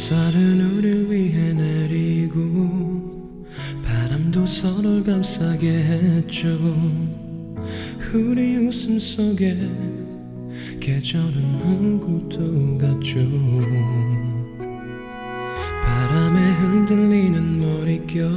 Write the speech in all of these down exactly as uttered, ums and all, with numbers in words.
햇살은 우릴 위해 내리고 바람도 서로를 감싸게 했죠. 우리 웃음 속에 계절은 오고도 갔죠. 바람에 흔들리는 머릿결,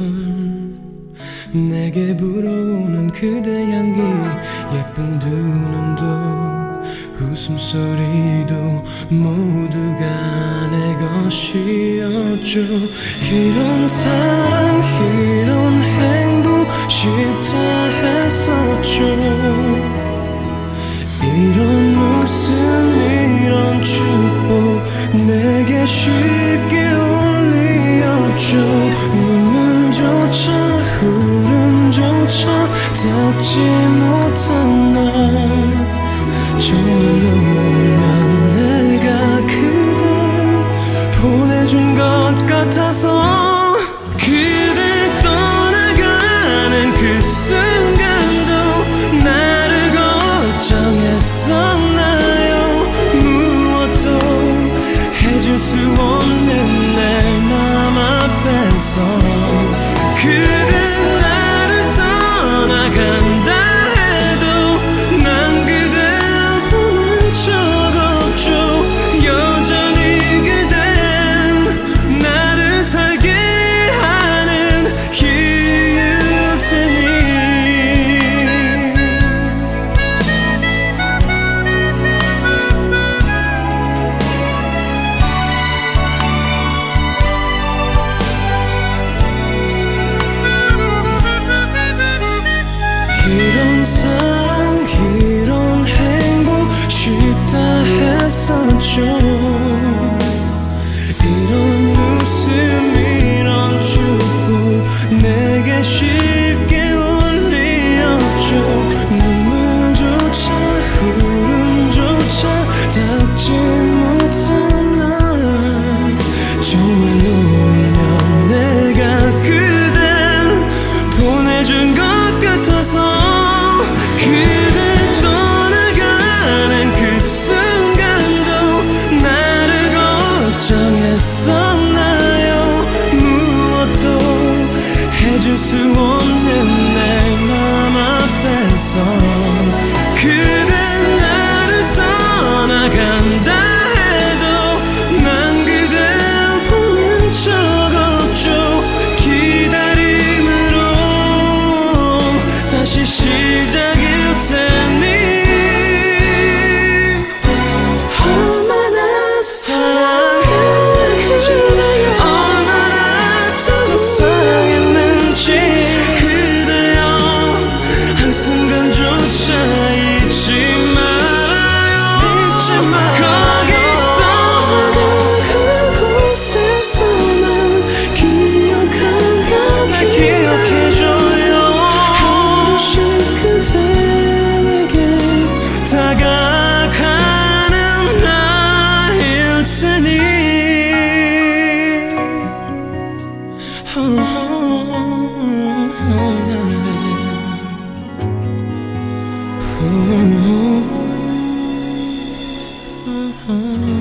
내게 불어오는 그대 향기, 예쁜 두 눈도 웃음소리도 모두가 내 것이었죠. 이런 사랑 이런 행복 쉽다 했었죠. 이런 웃음 이런 축복 내게 쉽게 올 리 없죠. 눈물조차 흐름조차 닿지 못한 날, 정말로 울면 내가 그댈 보내준 것 같아서. 그대 떠나가는 그 순간도 나를 걱정했었나요? 무엇도 해줄 수 없는 내 맘 앞에서 그대 나를 떠나간다 해도 난 그댈 보낸 적 없죠. 여전히 그댄 나를 살게 하는 이유일 테니. 이런 사랑 이런 행복 쉽다 했었죠. 이런 웃음 이런 축복 내게 쉽게 올 리 없죠. 눈물조차 흐름조차 닿지 못한 날, 정말로 울면 내가 그댈 보내준 것 같아서. 그대 떠나가는 그 순간도 나를 걱정했었나요? 무엇도 해줄 수 없는 내 맘 앞에서 그대 나를 떠나간다 해도 난 그댈 보낸 적 없죠. 기다림으로 다시 시작일 테니. 얼마나 사랑했는지 얼마나 더 사랑했는지 그대여 한순간조차 잊지 말아요. 거기 떠나간 그곳에서만 기억한 날 기억해줘요. 그대에게 다가가는 나일 테니. oh, oh, oh, oh.